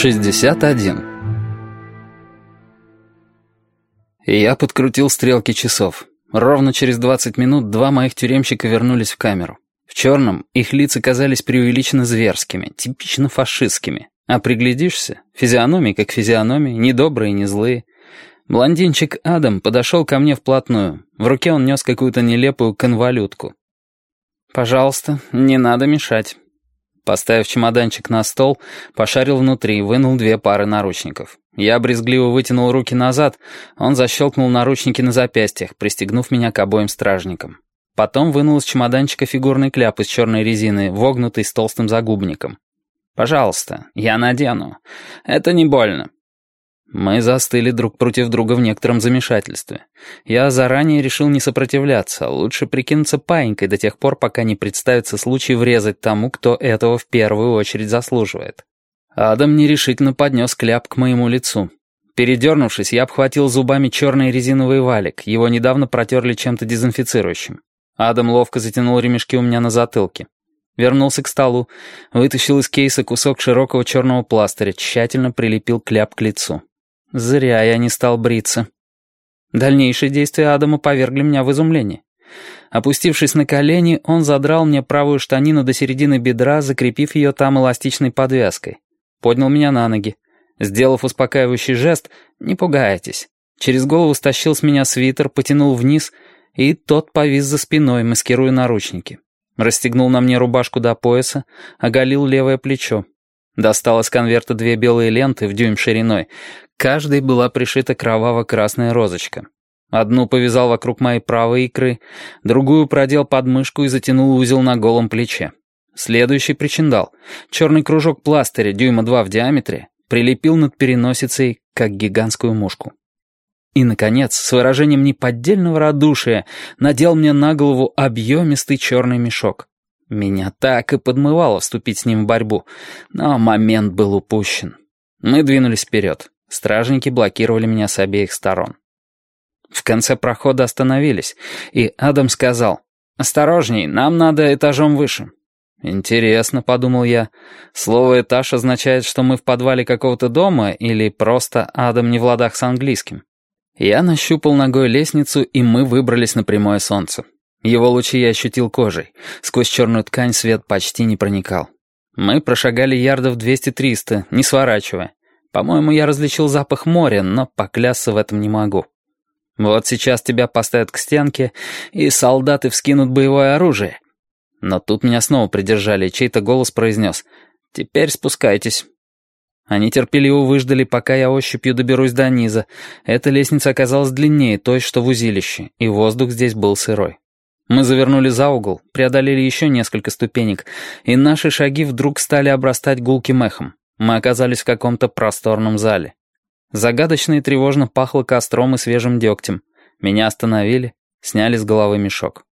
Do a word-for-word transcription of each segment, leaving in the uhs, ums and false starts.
шестьдесят один. Я подкрутил стрелки часов. Ровно через двадцать минут два моих тюремщика вернулись в камеру. В черном их лица казались преувеличенно зверскими, типично фашистскими. А приглядишься, физиономии как физиономии, ни добрые, ни злые. Блондинчик Адам подошел ко мне вплотную. В руке он нес какую-то нелепую конвалютку. «Пожалуйста, не надо мешать». Поставив чемоданчик на стол, пошарил внутри, вынул две пары наручников. Я брезгливо вытянул руки назад, он защелкнул наручники на запястьях, пристегнув меня к обоим стражникам. Потом вынул из чемоданчика фигурный кляп из черной резины, вогнутый с толстым загубником. «Пожалуйста, я надену. Это не больно». Мы застыли друг против друга в некотором замешательстве. Я заранее решил не сопротивляться, лучше прикинуться паинькой до тех пор, пока не представится случай врезать тому, кто этого в первую очередь заслуживает. Адам нерешительно поднес кляп к моему лицу. Передернувшись, я обхватил зубами черный резиновый валик, его недавно протерли чем-то дезинфицирующим. Адам ловко затянул ремешки у меня на затылке. Вернулся к столу, вытащил из кейса кусок широкого черного пластыря, тщательно прилепил кляп к лицу. Зря я не стал бриться. Дальнейшие действия Адама повергли меня в изумление. Опустившись на колени, он задрал мне правую штанину до середины бедра, закрепив ее там эластичной подвязкой. Поднял меня на ноги. Сделав успокаивающий жест «Не пугайтесь», через голову стащил с меня свитер, потянул вниз, и тот повис за спиной, маскируя наручники. Расстегнул на мне рубашку до пояса, оголил левое плечо. Достал из конверта две белые ленты в дюйм шириной. Каждой была пришита кроваво-красная розочка. Одну повязал вокруг моей правой икры, другую продел под мышку и затянул узел на голом плече. Следующий причиндал, черный кружок пластыря дюйма два в диаметре, прилепил над переносицей, как гигантскую мушку. И, наконец, с выражением неподдельного радушия надел мне на голову объемистый черный мешок. Меня так и подмывало вступить с ним в борьбу, но момент был упущен. Мы двинулись вперед. Стражники блокировали меня с обеих сторон. В конце прохода остановились, и Адам сказал: «Осторожней, нам надо этажом выше». «Интересно», — подумал я, — слово «этаж» означает, что мы в подвале какого-то дома или просто Адам не в ладах с английским. Я нащупал ногой лестницу, и мы выбрались на прямое солнце. Его лучи я ощутил кожей. Сквозь черную ткань свет почти не проникал. Мы прошагали ярдов двести-триста, не сворачивая. По-моему, я различил запах моря, но поклясться в этом не могу. Вот сейчас тебя поставят к стенке, и солдаты вскинут боевое оружие. Но тут меня снова придержали, и чей-то голос произнес: «Теперь спускайтесь». Они терпеливо выждали, пока я ощупью доберусь до низа. Эта лестница оказалась длиннее той, что в узилище, и воздух здесь был сырой. Мы завернули за угол, преодолели еще несколько ступенек, и наши шаги вдруг стали обрастать гулким эхом. Мы оказались в каком-то просторном зале. Загадочно и тревожно пахло костром и свежим дегтем. Меня остановили, сняли с головы мешок.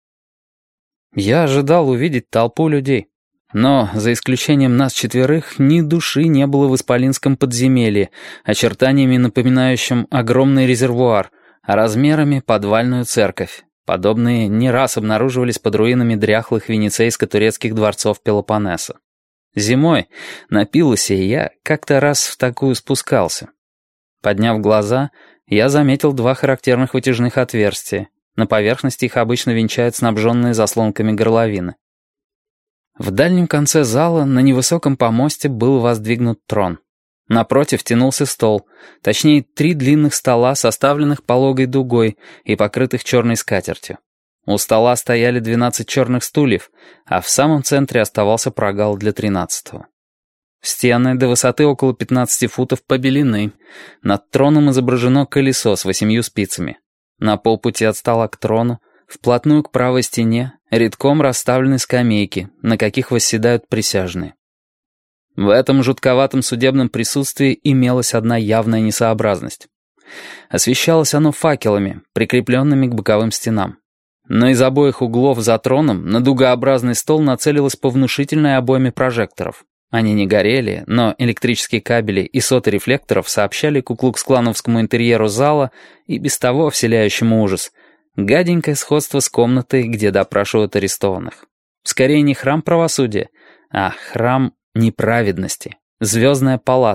Я ожидал увидеть толпу людей. Но, за исключением нас четверых, ни души не было в исполинском подземелье, очертаниями напоминающим огромный резервуар, а размерами подвальную церковь. Подобные не раз обнаруживались под руинами дряхлых венецейско-турецких дворцов Пелопоннеса. Зимой на Пилосе я как-то раз в такую спускался. Подняв глаза, я заметил два характерных вытяжных отверстия. На поверхности их обычно венчают снабженные заслонками горловины. В дальнем конце зала на невысоком помосте был воздвигнут трон. Напротив тянулся стол, точнее три длинных стола, составленных пологой дугой и покрытых черной скатертью. У стола стояли двенадцать черных стульев, а в самом центре оставался прогал для тринадцатого. Стены до высоты около пятнадцати футов побелены. Над троном изображено колесо с восемью спицами. На полпути от стола к трону, вплотную к правой стене, рядком расставлены скамейки, на каких восседают присяжные. В этом жутковатом судебном присутствии имелась одна явная несообразность. Освещалось оно факелами, прикрепленными к боковым стенам. Но из обоих углов за троном на дугообразный стол нацелилась по внушительной обойме прожекторов. Они не горели, но электрические кабели и соты рефлекторов сообщали куклукс-клановскому интерьеру зала и без того вселяющему ужас гаденькое сходство с комнатой, где допрашивают арестованных. Скорее не храм правосудия, а храм неправедности, звездная палата,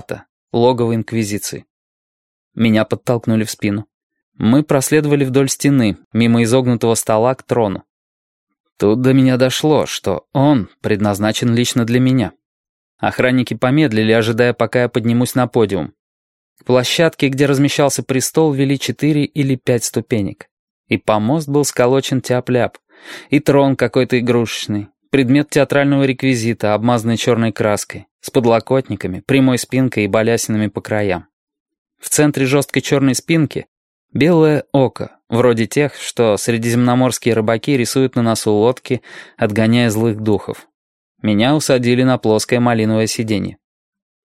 Логово Инквизиции. Меня подтолкнули в спину. Мы проследовали вдоль стены, мимо изогнутого стола к трону. Тут до меня дошло, что он предназначен лично для меня. Охранники помедлили, ожидая, пока я поднимусь на подиум. К площадке, где размещался престол, вели четыре или пять ступенек. И помост был сколочен тяп-ляп, и трон какой-то игрушечный, предмет театрального реквизита, обмазанный черной краской, с подлокотниками, прямой спинкой и балясинами по краям. В центре жесткой черной спинки белое око, вроде тех, что средиземноморские рыбаки рисуют на носу лодки, отгоняя злых духов. Меня усадили на плоское малиновое сиденье.